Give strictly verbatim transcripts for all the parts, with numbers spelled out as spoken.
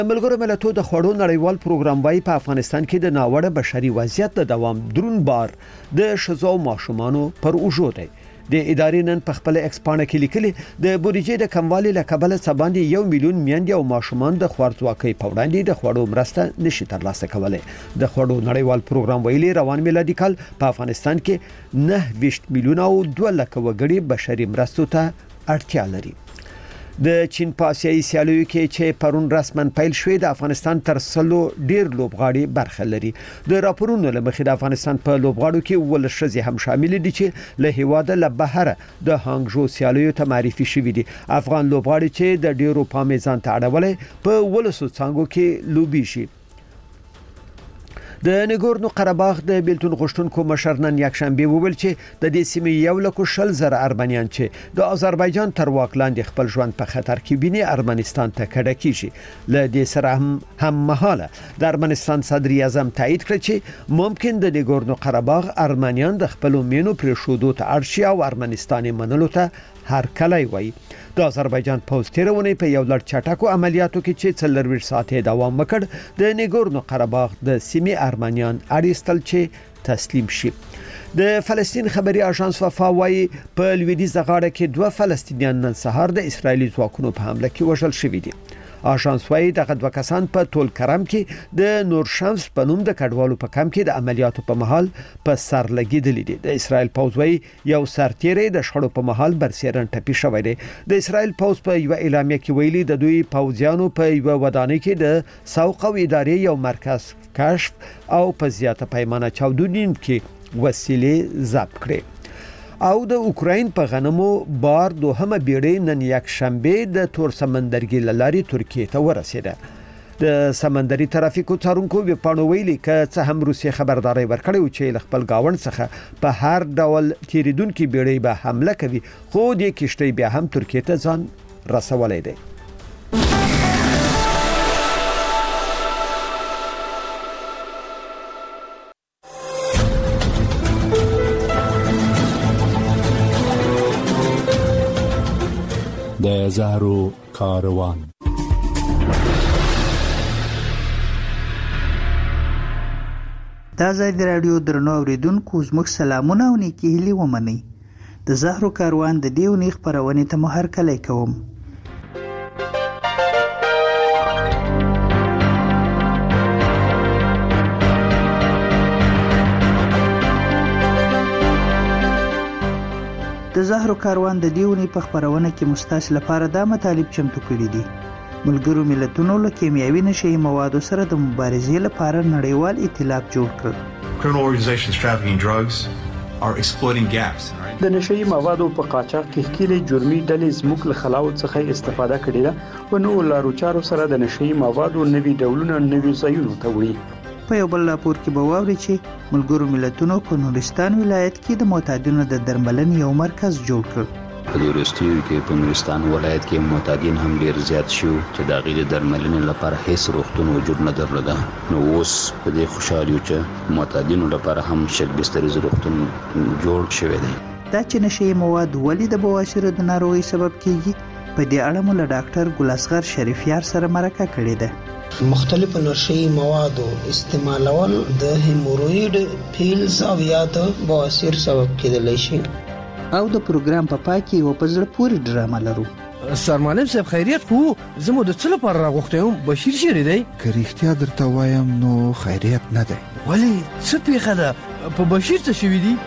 ملګرو ملتونو د خوړو نړیوال پروګرام وايي په افغانستان کې د ناوړه بشري وضعیت د دوام درون بار د شزو ماشومانو پر اوږو دی. د ادارې نن په خپل ایکسپانه کې لیکلي د بودیجې د کموالي له کبله سباندې یو میلیون میندې او ماشومان د خوارځواکۍ په وړاندې د خوړو مرسته نشي ترلاسه کولای. د خوړو نړیوال پروګرام ویلي روان میلادي کال په افغانستان کې نه ویشت میلیون او دوه لک وګړي بشري مرستو ته اړتیا لري. د چین په آسیایي سیالیو کې چې پرون رسمن پیل شوې د افغانستان تر سلو ډیر لوبغاړي برخه لري. د راپورونو له مخې د افغانستان په لوبغاړو کې ول شذې هم شامل دي چې له هیواده له بهره د هانګژو سیالیو ته معرفي شوي دي. افغان لوبغاړي چې د ډیرو پامیزان ته اړولې په ولسو څنګه کې لوبي شي. د نګورنو قرهباغ د بیلتون غشتونکو مشر نن یکشنبه وویل چې د دې سیمې یو لک شل زره ارمنیان چې د آذربایجان تر واک لاندې خپل ژوند په خطر کې ویني ارمنستان ته کډه کیږي. له دې سره هم هم مهاله د ارمنستان صدر اعظم تایید کړ چې ممکن د نګورنو قرهباغ ارمنیان د خپل مینو پر شودو ته ارشي او ارمنستان منلو ته هر کله وي. د آذربایجان پوز تیرونه په یو لړ چټکو عملیاتو کې چې څلور ساعته دوام وکړ د نګورنو قرهباغ د سیمې ارمنیان اړیستل چې تسلیم شي. د فلسطین خبري اژانس وفا وايي په لویدیځ غاړه کې دوه فلسطینیان نن سهار د اسرایلی ځواکونو په حمله کې وژل شوي دي. اژانس وايي دغه دوه کسان په ټول کرم کې د نور شمس په نوم د کډوالو په کمپ کې د عملیاتو په محل په سر لګیدل دي. د اسرایل پوز وايي یو سرتیری د شړو په محل برسیرن ټپي شوی دی. د اسرایل پوز په یو اعلامیه کې ویلي د دوی پوځیانو په یو ودانۍ کې د سوق او ادارې یو مرکز کشف او په زیاته پیمانه چاودون کې وسیلې ضبط کړې. او د اوکراین په غنمو بار دوهمه بیړۍ نن یک شنبه د تور سمندرګي لارې ترکیه ته ورسېده. د سمندري ترافیکو څارونکو وپاڼو ویلي ک څه هم روسي خبرداري ورکړې چې خپل گاوند څخه په هر ډول تیریدونکو بیړۍ به حمله کوي خو د کشتۍ بیا هم ترکیه ته ځان رسولای دی. د زهرو کاروان. دا ځای د رادیو درنو اوریدونکو زموږ سلامونه او نیکی هیلې ومنئ. د زهرو کاروان د دې ونې خپرونې ته مو هرکلی کوم. د زهرو کاروان د دیونی په خبرونه کې مستاس لپاره دا مطالب چمتو کړي دي. ملګرو ملتونو له کیمیاوي نشي موادو سره د مبارزې لپاره نړیوال ائتلاف جوړ کړ. Criminal organizations trafficking drugs are exploiting gaps. د نشي موادو په قاچاق کې ښکېلې جرمي ډلې زموږ له خلاوت څخه استفاده کړې ده او نو لارو چارو سره د نشي موادو نوي ډولونه نوي ځایونو ته وړي. په یو بل راپور کې به واوري چې ملګرو ملتونو په نورستان ولایت کې د معتادینو د درملنې یو مرکز جوړ کړ. په دې وروستیو کې په نورستان ولایت کې معتادین هم ډیر زیات شو چې د هغوی د درملنې لپاره هیڅ روغتون وجود نه درلوده. نو اوس په دې خوشحال یو چې معتادینو لپاره هم شل بستریز روغتون جوړ شوی دی. دا چې نشي مواد ولې د بواسیر د ناروغۍ سبب کیږي په دې اړه مو له ډاکټر ګل اصغر شریفیار سره مرکه کړې ده. مختلف نشي موادو استعمالول د هیموروید پیلز او یا د بواسیر سبب کېدلی شي. او د پروګرام په پای کې یو په زړه پورې ډرامه لرو. سرمعلم صاحب خیریت خو زموږ د څه لپاره راغوښتی یم بشیر چیرې دی؟ که رښتیا درته وایم نو خیریت نه دی. ولې څه پیښه ده؟ په بشیر څه شوي دي؟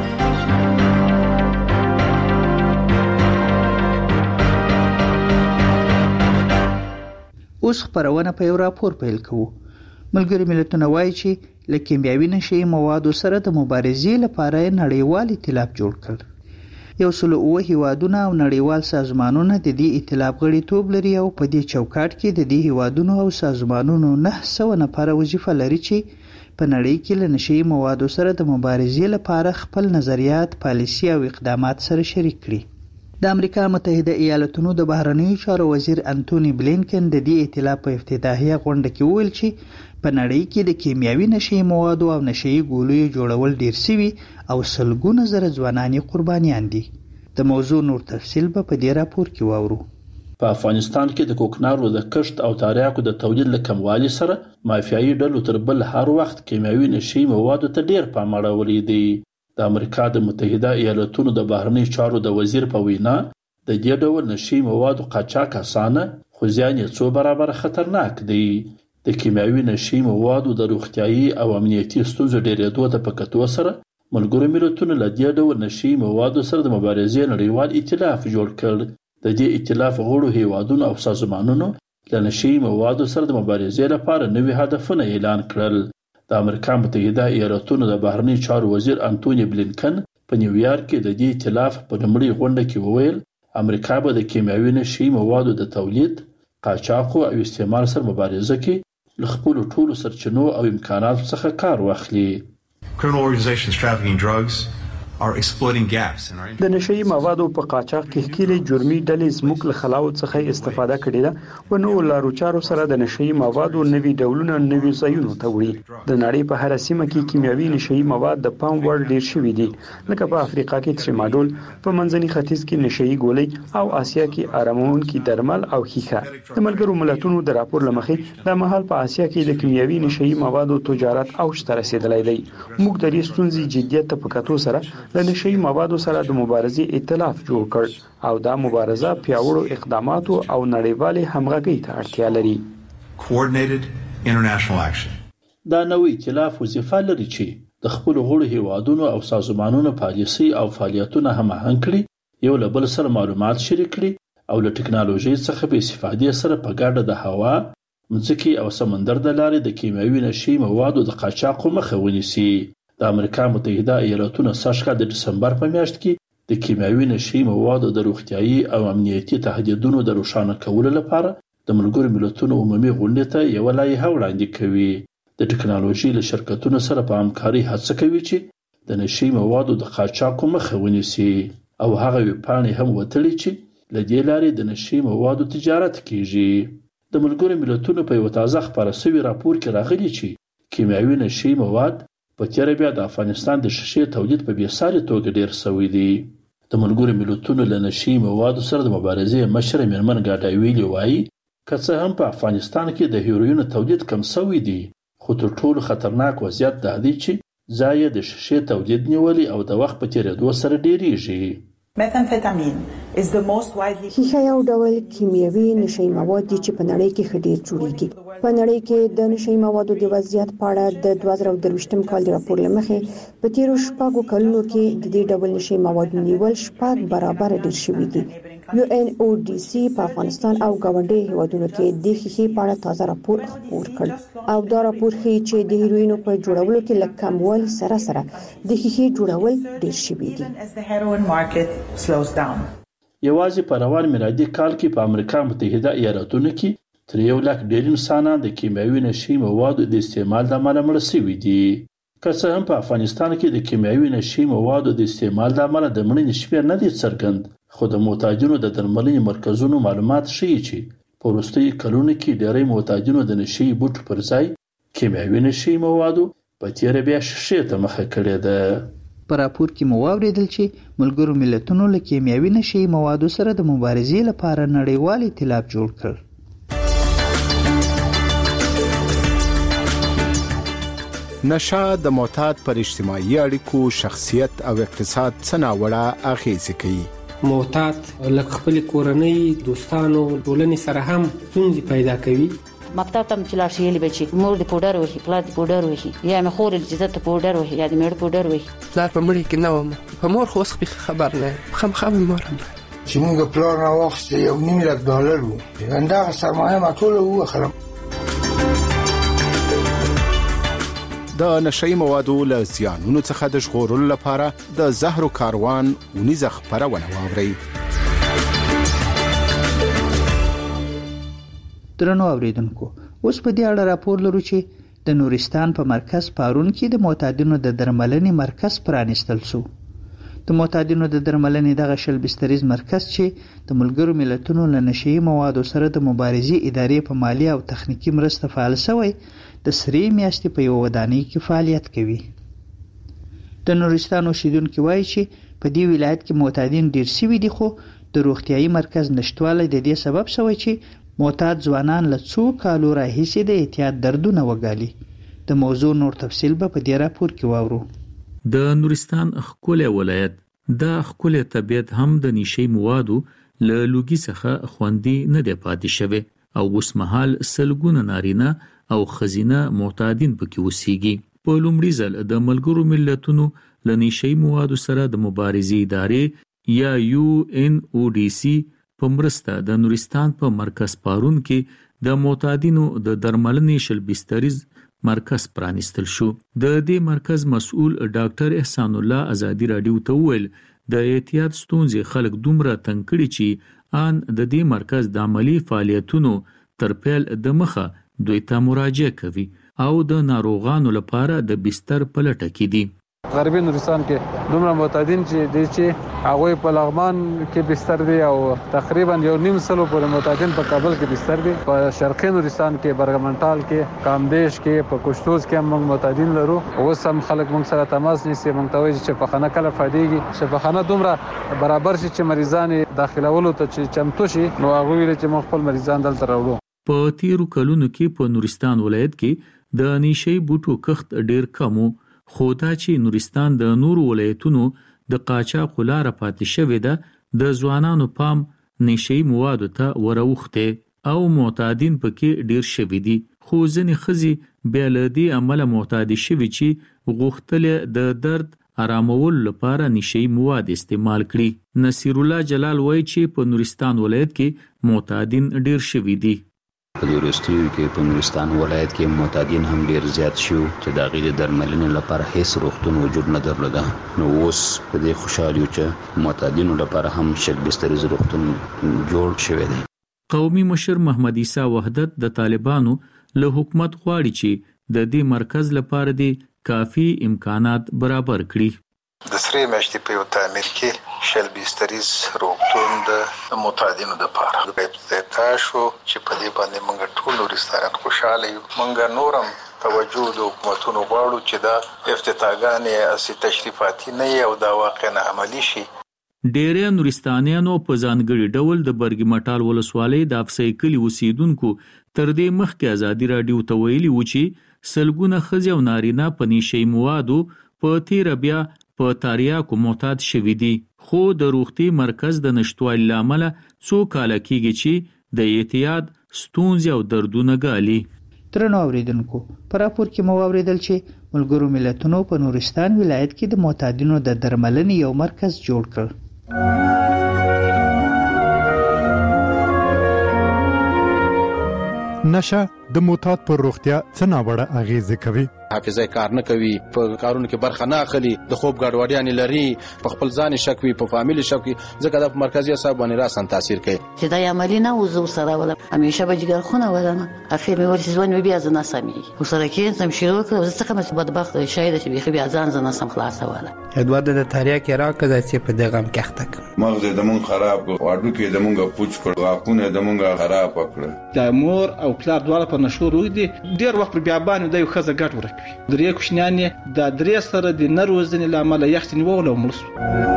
اوس خبرونه په یو راپور پیل کوو. ملګري ملتونه وایي چې له کیمیاوي نشي موادو سره د مبارزې لپاره نړیوال ائتلاف جوړ کړ. یو سل اوه هیوادونه او نړیوال سازمانونه د دې ائتلاف غړیتوب لري او په دې چوکاټ کې د دې هیوادونو او سازمانونو نه سوه نفره وظیفه لري چې په نړۍ کې له نشي موادو سره د مبارزې لپاره خپل نظریات، پالیسي او اقدامات سره شریک کړي. د امریکا متحده ایالاتونو د بهرنیو چارو وزیر انټونی بلینکن د دې ائتلاف په افتتاحیه غونډه کې وویل چې په نړۍ کې د کیمیاوي نشي موادو او نشي ګولیو جوړول ډیر سوي او سلګونه زره ځوانان قربانیان دي. د موضوع نور تفصیل به په دې راپور کې واورو. په افغانستان کې د کوکنارو د کښت او تریاکو د تولید له کموالي سره مافیایي ډلو تر بل هر وخت کیمیاوي نشي موادو ته ډیر پام اړولی دی. د امریکا د متحده ایالاتونو د بهرنی چارو د وزیر په وینا د دې ډول نشي موادو قاچاق اسانه خو ځان یې څو برابر خطرناک دی. د کیمیاوي نشي موادو د روغتیايي او امنیتي ستونزو ډیرېدو ته په کتو سره ملګرو ملتونو له دې ډول نشي موادو سره د مبارزې نړیوال ائتلاف جوړ کړ. د دې ائتلاف غړو هیوادونو او سازمانونو له نشي موادو سره د مبارزې لپاره نوي هدفونه اعلان کړل. د امریکا متحده ایالاتونو د بهرنی چارو وزیر انټونی بلینکن په نیویارک کې د دې ائتلاف په لومړۍ غونډه کې وویل امریکا به د کیمیاوي نشي موادو د تولید، قاچاق او استعمال سره مبارزه کې له خپلو ټولو سرچینو او امکاناتو څخه کار واخلي. Criminal organizations trafficking drugs are exploiting gaps in our د نشئی موادو په قاچاق کې ښکېلې جرمي ډلې زموږ له خلاوت څخه استفاده کړې ده و نو لارو چارو سره د نشئی موادو نوي ډولونه نوي ځایونو ته وړي. د نړۍ په هر سیمه کې کیمیاوي نشئی مواد د پام وړ ډیر شوي دي، لکه په افریقا کې تریماډول، په منځني ختیځ کې نشئی ګولۍ او آسیا کې آرامونکي درمل او ښیښه. د ملګرو ملتونو د راپور لمخې د مهال په آسیا کې د کیمیاوي نشئی موادو تجارت اوج ته رسیدلی دی. موږ د دې ستونزې جدیت ته په کتو سره د نشئی موادو سره د مبارزې ائتلاف جوړ کړ او دا مبارزه پیاوړو اقداماتو او نړیوالې همغږۍ ته اړتیا لري. coordinated international action. دا نوې ائتلاف وظیفه لري چې د خپل غړو هیوادونو او سازمانونو پالیسي او فعالیتونه هماهنګ کړي، یو له بل سره معلومات شریک کړي او له ټکنالوژي څخه په استفادې سره په ګډه د هوا، ځمکې او سمندر د لارې د کیمیاوي نشي موادو د قاچاق مخه ونیسي. د امریکا متحده ایالاتونو سږ کال د ډسمبر په میاشت کې د کیمیاوي نشي موادو د روغتیايي او امنیتي تهدیدونو د روښانه کولو لپاره د ملګرو ملتونو عمومي غونډې ته یوه لایحه وړاندې کوي. د ټکنالوژي له شرکتونو سره په همکارۍ هڅه کوي چې د نشي موادو د قاچاقو مخه ونیسي او هغه ویبپاڼې هم وتړي چې له دې لارې د نشي موادو تجارت کیږي. د ملګرو ملتونو په یو تازه خپاره شوي راپور کې راغلي چې کیمیاوي نشي مواد په تیره بیا د افغانستان د شیشې تولید په بېساري توګه ډیر شوی دی. د ملګرو ملتونو له نشي موادو سره د مبارزې مشره میرمن ګاډا ویلي وایي که څه هم په افغانستان کې د هیروین تولید کم شوی دی، خو تر ټولو خطرناک وضعیت دا دی چې ځای د شیشې تولید نیولي او د وخت په تیریدو سره ډیریږي. ښیښه یو ډول کیمیاوي نشي مواد دي چې په نړۍ کې ښه ډیر جوړیږي. په نړۍ کې د نشي موادو د وضعیت په اړه د دوه زره درویشتم کال د راپور له مخې په تیرو شپږو کلونو کې د دې ډول نشي موادو نیول شپږ برابر ډیر شوي دي. یو ان او ډي سي په افغانستان او ګاونډي هیوادونو کې د ښیښې په اړه تازه راپور خپور کړ او دا راپور ښیي چې د هیروینو په جوړولو کې له کموالي سره سره د ښیښې جوړول ډیر شوي دي. یوازې په روان میلادي کال کې په امریکا متحده ایالاتونو کې تر یو لک ډیر انسانان د کیمیاوي نشي موادو د استعمال د امله مړه شوي دي. که څه هم په افغانستان کې د کیمیاوي نشي موادو د استعمال د امله د مړینې شمېر نه دی څرګند، خو د معتادینو د درملنې مرکزونو معلومات ښیي چې په وروستیو کلونو کې ډیری معتادینو د نشي بوټو پر ځای کیمیاوي نشي موادو په تیره بیا شیشې ته مخه کړې ده. په راپور کې مو واوریدل چې ملګرو ملتونو له کیمیاوي نشي موادو سره د مبارزې لپاره نړیوال ائتلاف جوړ کړ. نشه د معتاد پر اجتماعي اړیکو، شخصیت او اقتصاد څه ناوړه اغیزې کوي. معتاد لکه خپل کورنۍ، دوستانو، ټولنې سره هم ستونزې پیدا کوي. مکتب ته چې لاړ شي یلی به چې مور دې پوډر وهي، پلار دې پوډر وهي، یا مې خور چې زه ته پوډر وهي، یا دې مېړه پوډر وهي. پلار په مړي کې نه وم، په مور خو اوس خبر نه یم، خامخا مې مور هم چې موږ پلار راواخیستې یو نیم لک ډالر و، همدغه سرمایه ما ټوله ووهلم. د نشئی موادو له زیانونو څخه د ژغورلو لپاره د زهرو کاروان ونیزه خپرونه واورئ. درنو اوریدونکو، اوس په دې اړه راپور لرو چې د نورستان په مرکز پارون کې د معتادینو د درملنې مرکز پرانیستل شو. د معتادینو د درملنې دغه شل بستریز مرکز چې د ملګرو ملتونو له نشئی موادو سره د مبارزې ادارې په مالی او تخنیکی مرسته فعال شوی د سرې میاشتې په یو ودانۍ کې فعالیت کوي. د نورستان اوسیدونکي وایي چې په دې ولایت کې معتادین ډیر شوي دي، خو د روغتيایي مرکز نشټوالی د دې سبب شوی چې معتاد ځوانان له څو کالو راهیسې د اعتیاد دردونه وګالي. د موضوع نور تفصیل به په دې راپور کې واورو. د نورستان ښکلی ولایت دا ښکلی طبیعت هم د نشي موادو له لوګي څخه خوندي نه دی پاتې شوی او اوس مهال سلګونه نارینه او ښځینه معتادین پکې اوسېږي. په لومړي ځل د ملګرو ملتونو له نشي موادو سره د مبارزې ادارې یا یو ان او ډي سي په مرسته د نورستان په مرکز پارون کې د معتادینو د درملنې شل بستریز مرکز پرانیستل شو. د دې مرکز مسؤل ډاکټر احسان الله ازادي رادیو ته وویل د اعتیاد ستونزې خلک دومره تنګ کړي چې ان د دې مرکز د عملی فعالیتونو تر پیل د مخه دوی ته مراجعه کوي او د ناروغانو لپاره د بستر په لټه کې دي. غربي نورستان کې دومره معتادین چې دي چې هغه په لغمان کې بستر دي او تقریبا یو نیم سلو پورې معتادین په کابل کې بستر دي. په شرقي نورستان کې برګمنټال کې کامدیش کې په کوشتوز کې هم معتادین لرو. اوس هم خلک موږ سره تماس نیسي، موږ ته وایي چې په خانه کله فاديږي شفاخانه دومره برابر شي چې مریضان داخلولو ته چې چمتو شي نو هغه ویل چې موږ خپل مریضان دلته راوړو. په تیرو کلونو کې په نورستان ولایت کې د نشي بوټو کښت ډیر کم وو، خو دا چې نورستان د نورو ولایتونو د قاچاق لاره پاتې شوې ده د ځوانانو پام نشي موادو ته وروخته او معتادین پکې ډیر شوي دي. خو ځینې ښځې بیا له دې عمله معتادې شوي چې غوښتل د درد آرامولو لپاره نشي مواد استعمال کړي. نصیر الله جلال وایي چې په نورستان ولایت کې معتادین ډیر شوي دي. په دې وروستیو کې په نورستان ولایت کې معتادین هم ډیر زیات شو چې د هغې د درملنې لپاره هیڅ روغتون وجود نه درلوده. نو اوس په دې خوشحال یو چې معتادینو لپاره هم شل بستریز روغتون جوړ شوی دی. قومي مشر محمد عیسی وحدت د طالبانو له حکومت غواړي چې د دې مرکز لپاره د کافي امکانات برابر کړي. د سرې میاشتې په یو تعمیر کې شل بستریز روغتون د معتادینو دپاره د افتتاح شو چې په دې باندې موږ ټول نورستانیان خوشحاله یو. موږ نورم توجه د حکومتونو غواړو چې دا افتتاحګانې هسې تشریفاتي نه وي او دا واقعا عملي شي. ډېری نورستانیانو په ځانګړي ډول د برګ مټال ولسوالۍ د افسۍ کلي اوسیدونکو تر دې مخکې ازادي راډیو ته ویلي وو چې سلګونه ښځې او نارینه په نشي موادو په تیره بیا په تاریاکو معتاد شوي دي. خو د روغتي مرکز د نشتوالي له امله څو کاله کېږي چې د اعتیاد ستونزې او دردونه ګالي. درنو اوریدونکو په راپور کې مو واوریدل چې ملګرو ملتونو په نورستان ولایت کې د معتادینو د درملنې یو مرکز جوړ کړ. نشه د معتاد پر روغتیا څه ناوړه اغیزه کوي. حافظه کار نه کوي، په کارونو کې برخه نه اخلي، د خوب ګډوډیانې لري، په خپل ځان شک وي، په فامیل شک وي، ځکه د مرکزي اعصاب باندې راسن تاثیر کوي. چې دا عملی نه وزو سره ولا همیشه به جګر خونه ولنه اخر مې ورسې ځوان بیا ځنه سمي وسره کې سم شروع کړ څه کوم بدبخت شاید چې بيخي بیا ځان ځنه سم خلاصه ولا ادوار د تاریخ کې راکړه چې په دغه هم کېخته کړ مغز د مون خراب واډو کې د مونږه پوچ کړ واقونه د مونږه خراب کړ. د مور او پلار دواړه په نشو روي دي ډیر وخت بیا باندې د یو خزه ګټ ورکوي. درې کوشنیان د درې سره د نروزنې لامل یختنی وولو مرسو.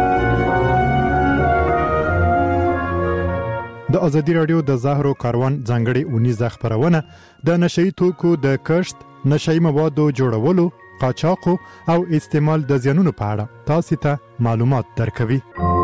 د ازادي رادیو د زهرو کاروان ځانګړي اونیزه خبرونه د نشئی توکو د کښت، نشئی موادو جوړولو، قاچاقو او استعمال د زیانونو په اړه تاسو ته معلومات درکوي.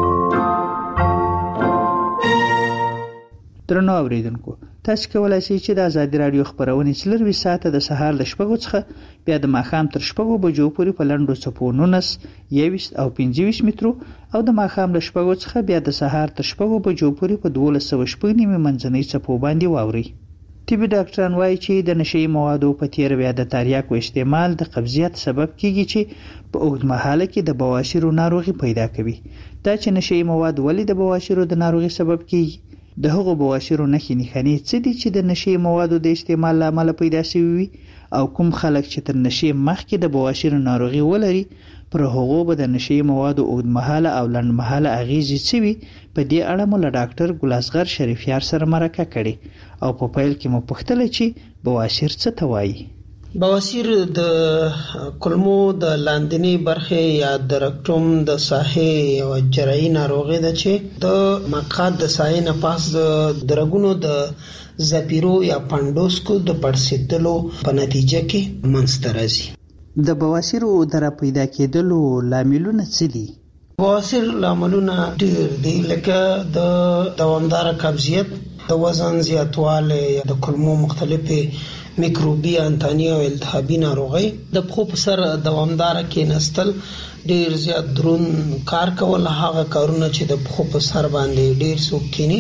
درنو اوریدونکو تاسو کولای شئ چې د ازادي رادیو خبرونه څلور ساعته د سهار ل شپږو څخه بیا د ماښام تر شپږو بجو پورې په لنډو څپو نولس، یوویشت او پنځه ویشت مترو او د ماښام ل شپږو څخه بیا د سهار تر شپږو بجو پورې په دولس سوه شپږ نیمې منځنۍ څپو باندې واورئ. طبي ډاکټران وایي چې د نشئی موادو په تیر بیا د تریاکو استعمال د قبضیت سبب کیږي چې په اوږدمهاله کې د بواسیر ناروغي پیدا کوي. دا چې نشئی مواد ولې د بواسیر د ناروغي سبب کیږي، د هغو بواسیرو نښې نښانې څه دي چې د نشي موادو د استعمال له امله پیدا شوي وي او کوم خلک چې تر نشي مخکې د بواسیرو ناروغي ولري پر هغو به د نشي موادو اوږدمهاله او لنډمهاله اغیزې څه وي. په دې اړه مو له ډاکټر ګلاسغر شریفیار سره مرکه کړې او په پیل کې مو پوښتله چې بواسیر څه ته وایي. بواسیر د کولمو د لاندنی برخه یا د رکټوم د ساحې او جراحي ناروغي ده چې د مقعد د ساحې نه پاس د درګونو د زپیرو یا پاندوسکو د پړسېدلو په نتیجه کې منځته راځي. د بواسیر د را پیدا کېدلو لاملونه څه دي؟ بواسیر لاملونه ډېر دي، لکه د دوامدار قبضیت، د وزن زیاتوالی، د کولمو مختلفې میکروبي، انتاني او التهابي ناروغي، د پښو په سر دوامدار کېناستل، ډیر زیات درون کار کول، هغه کارونه چې د پښو په سر باندې ډیر څوک کینی،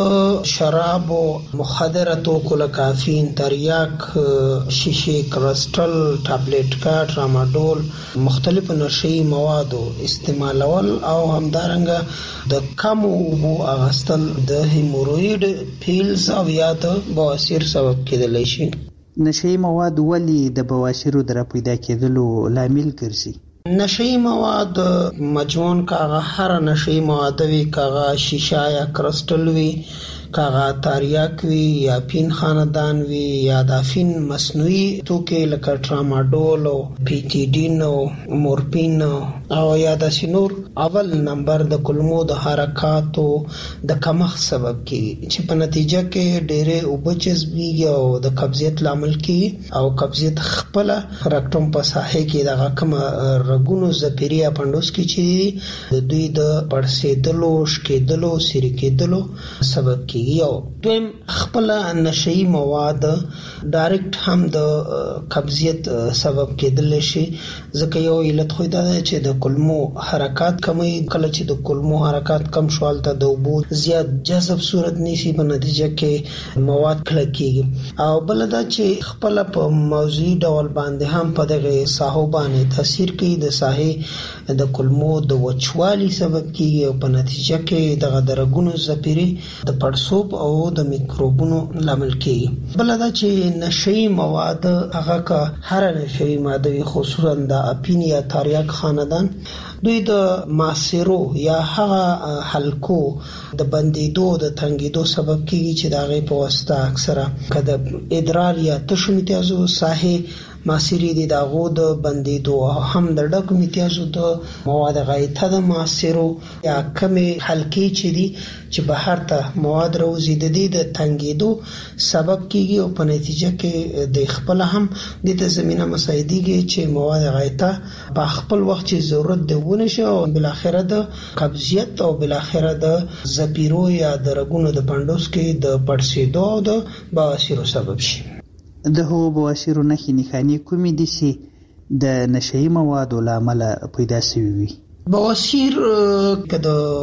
د شراب او مخدره توکو لکه کافین، تریاک، شیشه، کرسټل، ټابلیټ کا، ټراماډول، مختلف نشئی موادو استعمالول او همدارنګه د کم اوبو اغستل د هیموروید پیلز او یا د بواسیر سبب کېدلی شي. نشئی مواد ولی د بواسیر د را پیدا کېدلو لامل ګرځي؟ نشئی مواد مجموعاً کاغه هر نشئی مواد وی، کاغه شیشه یا کرسټل وی، کاغه تریاک وی یا پین خاندان وی یا دافین مصنوعي توکي لکه ټراماډول او پیټیډین او مورفین او یا د سینور اول نمبر د کولمو د حرکاتو د کمښت سبب کیږي چې په نتیجه کې ډېرې اوبه جذبېږي او د قبضیت لامل کیږي او قبضیت خپل رکټوم په ساحې کې دغه کوم رګونو زپیریا پاندوس کې چې د دوی د پړسېدلو، شکېدلو، سری کېدلو سبب کیږي. یو دویم خپل نشئی مواد ډایرکټ هم د قبضیت سبب کېدل شي، ځکه یو علت خو دا ده چې د کولمو حرکات کمی، کله چې د کولمو حرکات کم شول ته د اوبو زیات جذب صورت نیسي، په نتیجه کې مواد کلک کېږي. او بل دا چې خپل په موضوعي ډول باندې هم په دغه ساحو باندې تاثیر کوي، د ساحې د کولمو د وچوالي سبب کېږي او په نتیجه کې دغه درګونو زپیري د پړسو او د میکروبونو لامل کیږي. بل دا چې نشئی مواد هغه کا هر نشئی ماده خصوصا د اپین یا تریاک خاندان دوی د ماسیرو یا هغه حلقو د بندیدو د تنګیدو سبب کیږي چې د هغې په واسطه اکثره که د ادرار یا تشو میتیازو ساحې ماسیری دي داغو د بندیدو هم د ډکو میتیازو د مواد غایطه د ماسیرو یا کمی حلقې چې دي چې بهر ته مواد روزي د دې د تنګیدو سبب کیږي او په نتیجه کې د خپل هم د ته زمينه مساعديږي چې مواد غایطه په خپل وخت چې ضرورت دی ونه شي او بل اخره د قبضیت او بل اخره د زپیرو یا د رګونو د پاندوس کې د پړسېدو او د بواسیر سبب شي. د هو بواسیرو نښې نښانې کومې دي چې د نشئی موادو له امله پیدا شوي وي؟ بواسیر که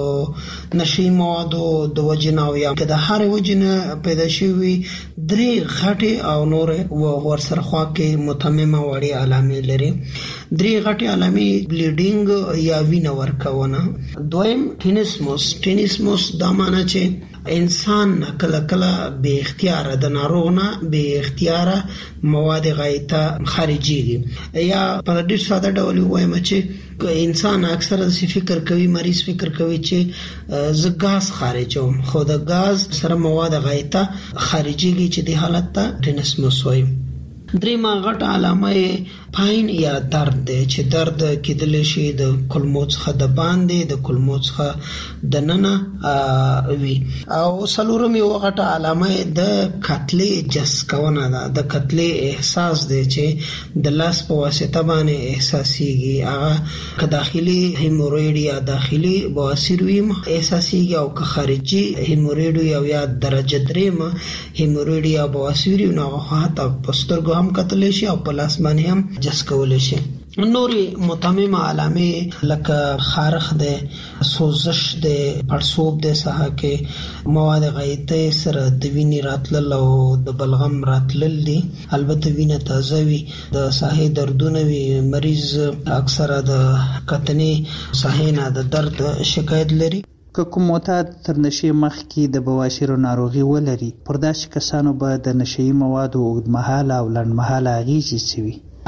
د نشئی موادو د وجنه او یا که د هرې وجنه پیدا شوي درې غټې او نورې ورسره خوا کې متممه وړې علامې لري. درې غټې علامې بلیډینګ یا وینه ورکونه. دویم ټینسموس. ټینسموس دا معنی چې انسان کله کله بے اختیار د ناروغ نه بے اختیار مواد غایطه خارجيږي، یا په ډیر ساده ډول وایم چې انسان اکثر د فکر کوي، مریض فکر کوي چې ز غاز خارجوم، خو د غاز سره مواد غایطه خارجيږي چې د حالت ته ټینسموس وایم. درېما غټ علامه پاین یا درد دی چې درد کېدل شي د کولمو څخه د باندې، د کولمو څخه د ننه وي. او څلورم یو غټ علامه د کتلې جس کونه ده، د کتلې احساس دی چې د لاس په واسطه باندې احساسيږي، هغه که داخلي هیموروید یا داخلي بواسیر وي احساسيږي او که خارجي هیموروید یا یا درجه درېم هیموروید یا بواسیر نو هغه ته پسترګو هم کتلی شي او په لاس باندې هم جس کولی شي. نورې متممه علامې لکه خارخ دی، سوزش دی، پړسوب دی، ساحه کې مواد غایطه سره د وینې راتلل او د بلغم راتلل دي. البته وینه تازه وي، د ساحې دردونه وي، مریض اکثره د کتنې ساحې نه د درد شکایت لري. که کوم معتاد تر نشې مخکې د بواسیرو ناروغي ولري، پر داسې کسانو به د نشئی موادو اوږدمهاله او لنډمهاله اغېزې څه وي؟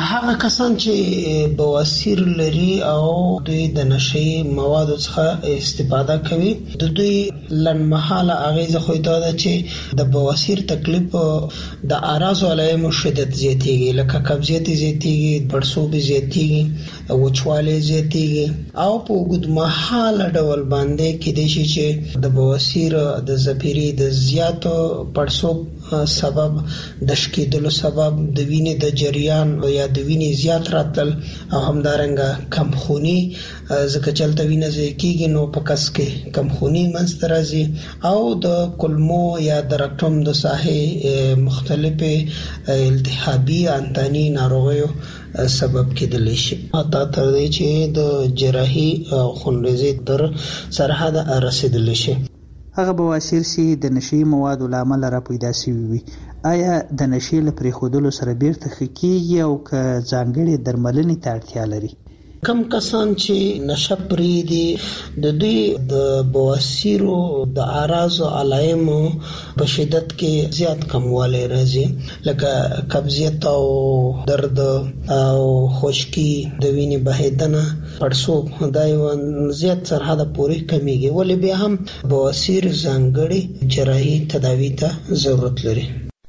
هغه کسان چې بواسیر لري او دوی د نشي موادو څخه استفاده کوي د دوی لنمحاله اغیزه خو دا ده چې د بواسیر تکلیف د اعراض علایمو شدت زیاتیږي لکه قبضیت زیاتیږي پړسوب زیاتیږي وچوالی زیاتیږي او په وګد محاله ډول باندې کې د شي چې د بواسیر د زپيري د زیاتو پړسوب سبب د شکیدلو سبب د وینې د جریان یا د وینې زیات راتل او همدارنګه کمخونی ځکه چلته وینې زیاتیږي نو په کس کې کمخونی منځ راځي او د کلمو یا د رکټوم د ساحې مختلفه التهابي انتاني ناروغیو سبب کېدلی شي حتی تر دې چې د جراحي خونریزي تر سرحد رسیدلی شي. هغه بواسیر چې د نشي موادو لامل را پیدا شوی وي آیا د نشي لپاره خودلو سره بیرته خکېږي او که ځانګړي درملنې ته اړتیا لري؟ کم کسان چې نشه پرې دي د دوی د بواسیرو د اعراض او علایمو په شدت کې زیات کموالی راځي لکه قبضیت او درد او خشکی د وینې بهیدنه پړسوب دا یو زیات سرحد پورې کمیږي ولې بیا هم بواسیر ځانګړي جراحي تداوی ته ضرورت لري.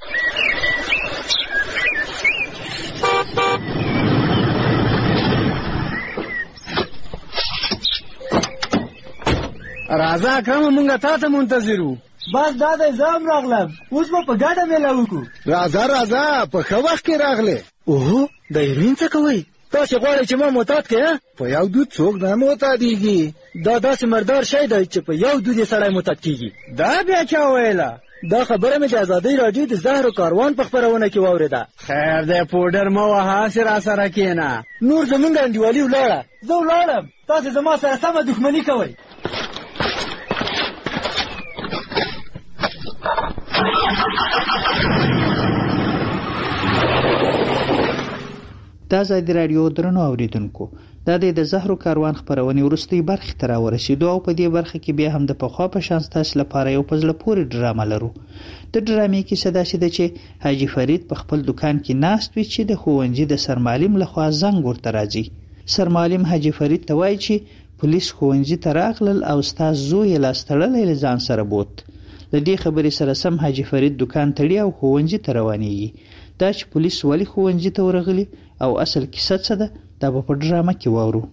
راځه کوم مونږه تا ته منتظرو بس دا د زام راغلم اوس به په ګډه مېله وکړو. راځه راځه په ښه وخت کې راغلې. اوهو د هیروین څه کوئ؟ تاسې غواړئ چې ما معتاد کړې؟ په یو دود څوک نه معتادېږي. دا داسې مردار شی دی چې په یو دود یې سړی معتاد کېږي. دا بیا چا ویله؟ دا خبره مې د ازادۍ راډیو د زهرو کاروان په خپرونه کې واورېده. خیر دی پوډر مه وهه هسې راسره کښېنه. نور زمونږ انډیوالي ولاړه. زه ولاړم تاسې زما سره سمه دښمني کوئ. دا ځای رادیو درنو اوریدونکو دا د زهرو کاروان خبرونه ورستي برخه تر ورسېدو او په دې برخه کې بیا هم د پخوا په شان تاسو لپاره یو پزله پوری ډرامه لرو. د ډرامې کې صدا شي د چې حاجی فرید په خپل دکان کې ناست وي چې د خوونجي د سرمعلم لخوا زنګ ورته راځي. سرمعلم حاجی فرید ته وایي چې پولیس خوونجي ته راغلل او استاد زوی لاستړل ځان سره بوت. د دې خبرې سره سم حاجی فرید دکان تړي او خوونجي ته روانېږي. دا چې پولیس ولی خوونجي ته ورغلي او اصل کیسه څه ده دا به په ډرامه کې واورو.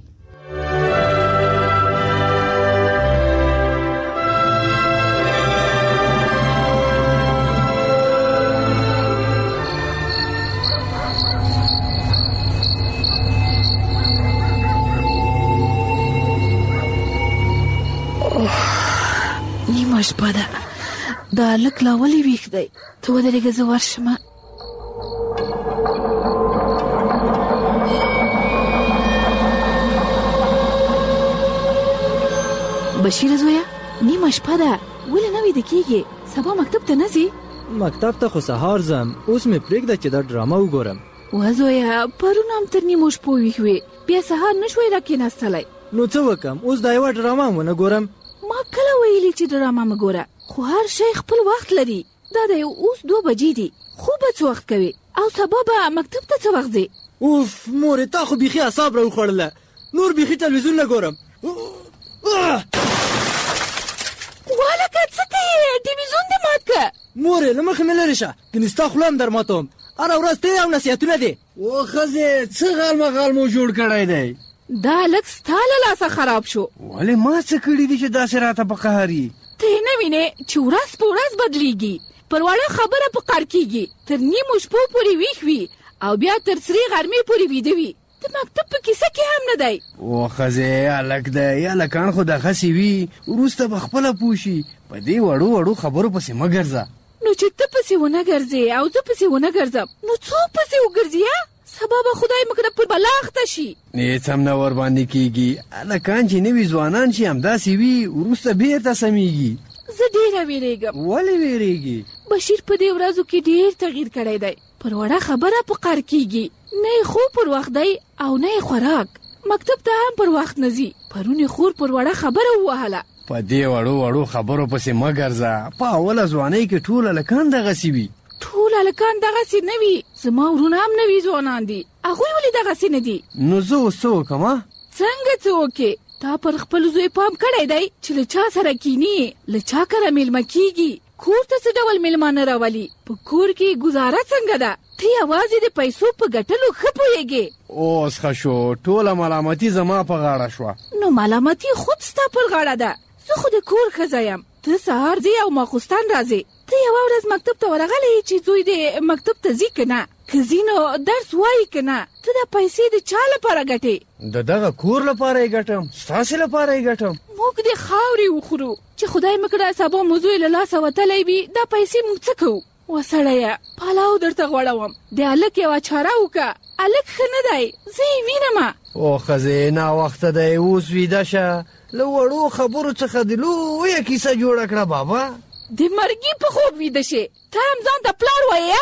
نیمه شپه ده دا هلک لا ولې ویښ دی؟ ته ودرېږه زه ورشمه. بشیر زویا نیمه شپه ده ولې نه ویده کېږې؟ سبا مکتب ته نه ځې؟ مکتب ته خو سهار ځم اوس مې پرېږده چې دا ډرامه وګورم. وه زویا پرون هم تر نیمو شپو ویښ وې بیا سهار نه شوی راکېناستلی. نو څه وکم اوس دا یوه ډرامه هم ونه ګورم؟ ما کله ویلي چې ډرامه مه ګوره خو هر شی خپل وخت لري. دا دی اوس دوه بجې دي خوب به څه وخت کوې او سبا به مکتب ته څه وخت ځې؟ اوف مورې تا خو بیخي اعصاب راوخوړله نور بیخي تلویزیون نه ګورم. والکه څه ته یې ټلویزیون دې مات که. مورې له مخې مې لرې شه کنې ستا خوله هم در ماتوم. هره ورځ ته او نصیحتونه دي. او ښځې څه غالمه غالمو جوړ کړی دی؟ دا هلک ستا له لاسه خراب شو. ولې ما څه کړي دي چې داسې راته په قهر یي؟ ته یې نه وینې چې ورځ په ورځ بدلیږي پر وړه خبره په قهر کېږي تر نیمو شپو پورې ویښ وي او بیا تر سرې غرمې پورې ویده وي. د مکتب په کیسه کې هم نه دی. او ښځې هلک دی هلکان خو دغسې وي وروسته به خپله پوه شي. په دې وړو وړو خبرو پسې مه ګرځه. نو چې ته پسې ونه ګرځې او زه پسې ونه ګرځم نو څوک پسې وګرځي؟ سبا به خدای مکړه پر بلا اخته شي. هېڅ هم نه ورباندې کېږي. هلکان چې نوي ځوانان شي همداسې وي وروسته بېرته سمیږي. زه ډېره وېرېږم. ولې وېرېږي؟ بشیر په دې ورځو کې ډېر تغییر کړی دی. پر وړه خبره په قهر کېږي. نه یې خوب پر وخت دی او نه یې خوراک. مکتب ته هم پر وخت نه ځي. پرون یې خور پر وړه خبره ووهله. په دې وړو وړو خبرو پسې مه ګرځه. په اوله ځوانۍ کې ټول هلکان دغسې وي. ټول هلکان دغسې نه وي، زما ورونه هم نوي ځوانان دي، هغوی ولې دغسې نه دي؟ نو زه اوس څه وکړم؟ څنګه څه وکړې؟ تا پر خپل زوی پام کړی دی چې له چا سره کینی، له چا کره میلمه کیږي، کور ته څه ډول میلمانه راولي، په کور کې ګزاره څنګه ده؟ ته یوازې د پیسو په ګټلو ښه پوهېږې. اوس ښه شو، ټوله ملامتي زما په غاړه شوه. نو ملامتي خود ستا پر غاړه ده. زه خو د کور ښځه یم، ته سهار ځې او ماخوستن راځې. ته یوه ورځ مکتب ته ورغلی چې زوی دې مکتب ته ځي که نه؟ که ځي نو درس وایي که نه؟ ته دا پیسې د چا لپاره ګټې؟ د دغه کور لپاره یې ګټم، ستاسې لپاره یې ګټم. موږ د خاورې وخورو چې خدای مه کړه سبا مو زوی له لاسه وتلی وي، دا پیسې موږ څه کوو؟ وسړیه پلاو درته غوړوم، د هلک یوه چاره وکړه، هلک ښه نه دی، زه یې وینمه. او ښځې ناوخته دی، اوس ویده شه، له وړو خبرو څخه د لویه کیسه جوړه کړه بابا. د مرګي په خوب ویده شې، ته هم ځان ته پلار وایې؟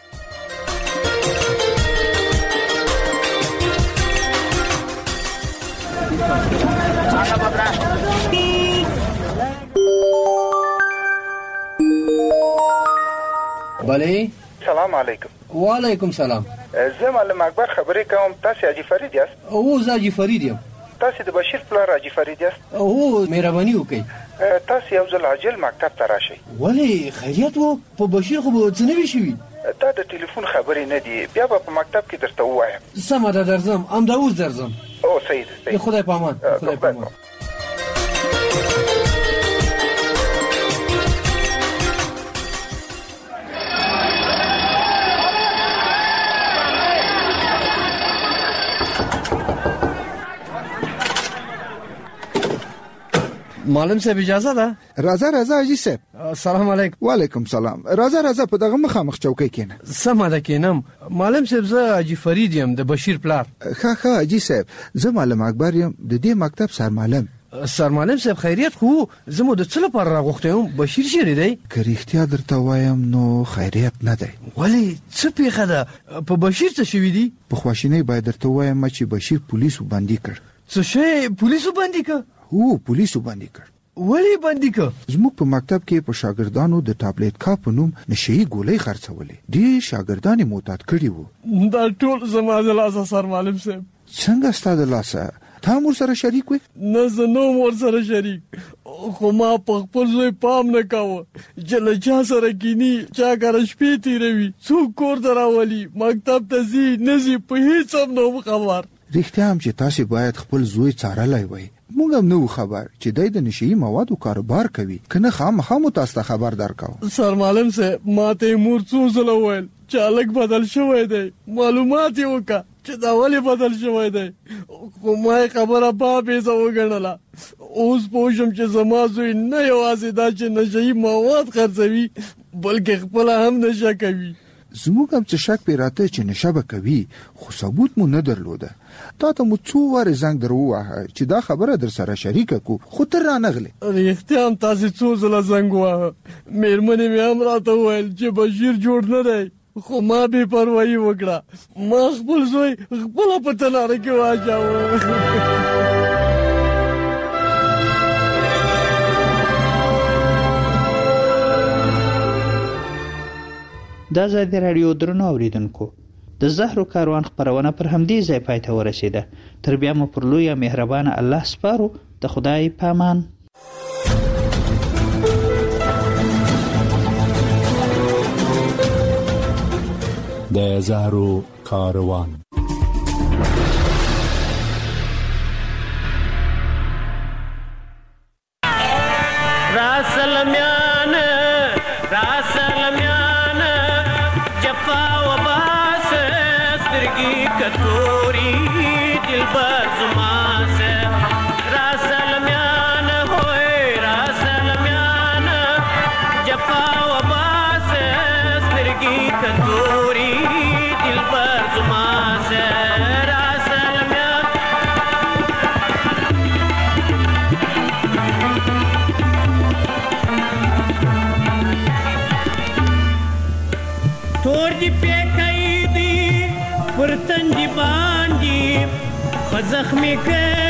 بله. سلام علیکم. وعلیکم سلام. زه معلم اکبر خبرې کوم. تاسې حاجي فرید یاست؟ او زه حاجي فرید یم. تاسې د بشیر پلار حاجي فرید یاست؟ او مهرباني وکئ. تاسې یو ځل عاجل مکتب ته راشئ. ولې خیریت و؟ په بشیر خو به څه نه وي شوي؟ دا د ټلیفون خبرې نه دي، بیا به په مکتب کې درته ووایم. سمه ده، درځم، همدا اوس درځم. او صحیح ده. خدای په امان. خدای په امان. معلم صاحب اجازه ده؟ راځه راځه حاجي صاحب. سلام علیکم. وعلیکم سلام. راځه راځه په دغه مخامخ چوکۍ کېنه. سمه ده کېنم. معلم صاحب زه حاجي فرید یم د بشیر پلار. ښه ښه حاجي صاحب، زه معلم اکبر یم د دې مکتب سرمعلم. سرمعلم صاحب خیریت خو زه مو د څه لپاره راغوښتی یم؟ بشیر چیرې دی؟ که رښتیا درته وایم نو خیریت نه دی. ولې څه پیښه ده؟ په بشیر څه شوي دي؟ په خواشینۍ باید درته وایم چې بشیر پولیسو بندي کړ. څه شی پولیسو بندي کړ؟ هو پولیسو بندي کړ. ولې بندي کړ؟ زموږ په مکتب کې په شاګردانو د ټابلیټ کا په نوم نشئی ګولۍ خرڅولې. دې شاګردان معتاد کړي وو. دا ټول زما د لاسه سرمعلم صاحب. څنګه ستا د لاسه؟ تا هم ورسره شریک وې؟ نه زه نه وم ورسره شریک، خو ما په خپل زوی پام نه کاوه چې له چا سره کیني، چا کره شپې تېروي، څوک کور ته راولي، مکتب ته ځي نه ځي، په هېڅ هم نه وم خبر. رښتیا هم چې تاسې باید خپل زوی څارلی وی. موږ هم نه وو خبر چې دی د نشهیي موادو کاروبار کوي، که نه خامخا مو تاسو ته خبر درکاوه. سرمعلم صاحب ما ته یې مور څو ځله وویل چې هلک بدل شوی دی، معلومات یې وکړه چې دا ولې بدل شوی دی، خو ما یې خبره بابیزه وګڼله. اوس پوه شم چې زما زوی نه یوازې دا چې نشهیي مواد خرڅوي بلکې خپله هم نشه کوي. زموږ هم څه شک پې راته چې نشه به کوي، خو ثبوت مو نه درلوده. تا ته مو څو وارې زنګ در وواهه چې دا خبره در سره شریکه کو، خو ته رانغلې. رښتیا هم تاسې څو ځله زنګ وواهه، مېرمنې مې هم راته وویل چې بشیر جوړ نه دی، خو ما بې پروایي وکړه، ما خپل زوی خپله په تناره کې واچاوه. دا ځای د راډیو درنو اوریدونکو د زهرو کاروان خپرونه پر همدې ځای پای ته ورسېده. تر بیا مو پر لوی مهربانه الله سپارو. د خدای په امان. د زهرو کاروان. راسلمیان راسلمیان جفا و باس سترگی کتوری دل بازما سے راسلمیان ہوئے راسلمیان جفا و باس سترگی کتوری دل بازما سے تور دی پیکای دی پر تندی باندې په زخمی کې